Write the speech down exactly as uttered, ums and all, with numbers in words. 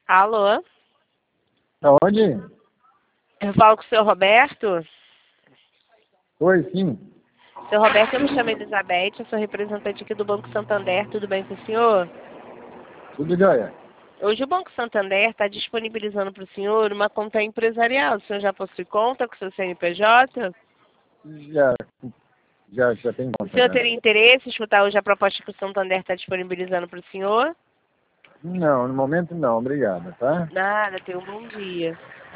Alô? Aonde? Eu falo com o senhor Roberto? Oi, sim. Seu Roberto, eu me chamo Elizabeth, eu sou representante aqui do Banco Santander, tudo bem com o senhor? Tudo jóia. Hoje o Banco Santander está disponibilizando para o senhor uma conta empresarial. O senhor já possui conta com o seu C N P J? Já, já, já tem O conta, senhor já. teria interesse em escutar hoje a proposta que o Santander está disponibilizando para o senhor? Não, no momento não, obrigado, tá? Nada, tenha um bom dia.